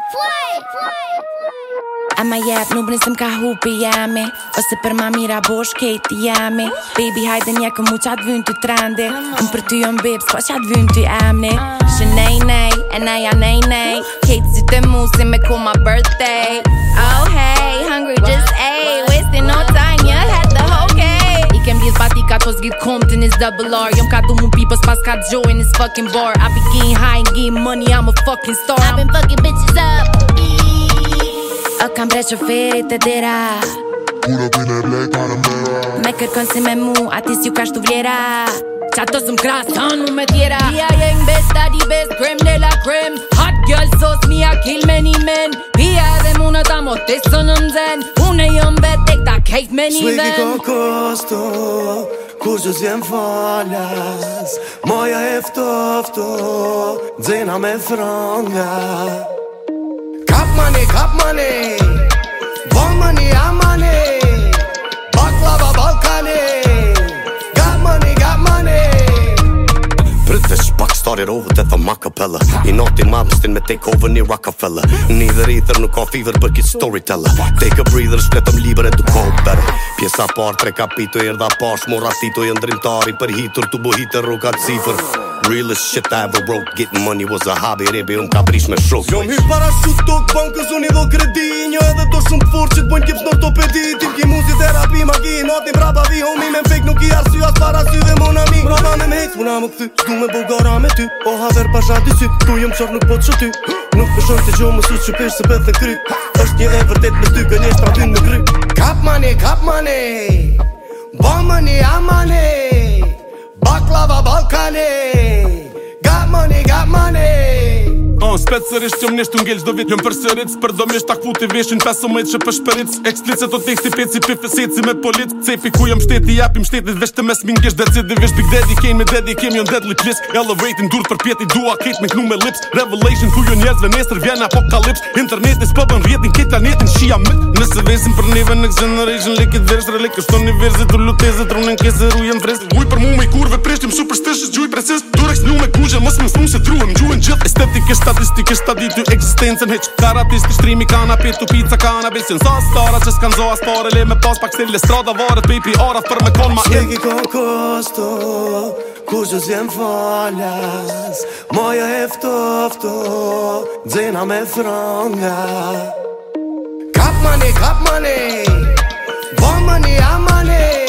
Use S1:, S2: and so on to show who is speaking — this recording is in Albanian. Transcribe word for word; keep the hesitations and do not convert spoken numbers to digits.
S1: Ama jep numrin se m'ka hupi jemi Ose për ma mira bosh kejti jemi Baby hajde njekë mu qatë vyn ty trendi Unë për ty jom bib s'ka qatë vyn ty emni Shë nej nej, e neja nej nej Kejtë si të mu si me ku my birthday Oh hey, hungry just ate Wasting no time, you had the whole cake I kem lidh patika to s'gjith Compton is double R Jom ka du mu pipës pas ka t'gjoj in this fucking bar I be getting high and getting money, I'm a fucking star I've been fucking bitches up O kam bre qoferit e dera
S2: Pura pine blej para mera
S1: Me kërkon si me mu, ati s'ju ka shtu vlera Qa to s'm krasanu me tjera Pia jeng best, daddy best, creme de la creme Hot girl sauce, mi a kill many men Pia edhe mu në ta motisën në mzen Une jom bet e këta kejt me një ven
S3: Swigi ko kosto, kur që s'jem falas Moja eftofto, dzena me franga Kap money, kap money Bon money, am money Baklava Balkani Got money, got money Prit veç pak started over të thëm a cappella I noti mamstin me take over një Rockefeller Neither either nuk ka fever për kitë storyteller Take a breather, shpletëm liber e du ko better Pjesa par, tre kapito, erdha pash Moratito, jëndrimtari për hitur Tu buhite rokat cifër Realest shit I ever wrote Getting money was a hobby Rebi unë ka prish me shrok Jom hyr para shut tok bankës unë i dho kredi Një edhe do shumë fort që t'bojnë kips n'ortopedi Tim ki muzi terapi magi Natin braba vi homi me fake nuk i arsy as para sy dhe mon ami Braba me me hejt muna më këthy Shdu me bulgara me ty O haver pasha dy syt Tu jem qar nuk po t'shoty Nuk pëshon të gjo më sut që pesh se peth e kry Është një e vërtet me styke një shtra ty në kry Kap money, kap money Bon money, am money Baklava Balkani Got money, got money
S4: Uh, Spetsërisht jom nisht t'ungel gjdo vit Jom përsëric Përdomisht tak puti veshin pesëmëjt që për shpëric Eksplicit o teksti peci pifesit si me polit Cepi ku jom shteti japim shtetit Vesh të mes mingisht decidivisht Big Daddy kejn me daddy kem jon deadly twist Elevating dur për pjeti dua kejt me knu me lips Revelation ku jo njerëzve nesër vjen apokalips Internetis pëbën rjetin kejt planetin shia mët Nëse vesim për neve next generation Likit vers relik është universit u lutezit Runin keser u jem frest Uj për mu me i kurve prishtim superstitious Gjuj precis Durex nu me kugje mos më snu se truhem Gjuhen gjith estetikisht statistikisht ta ditu eksistencën heq Karatisti shtrimi kanapit tu pizza kanabis Jën sa stara që s'kan zoa stare Le me pas pak stil estrada varet baby araf për me kon ma in
S3: Shegi ko kosto Kur që s'jem falas Moja eftofto Dzena me franga Kap money, kap money Bon money, am money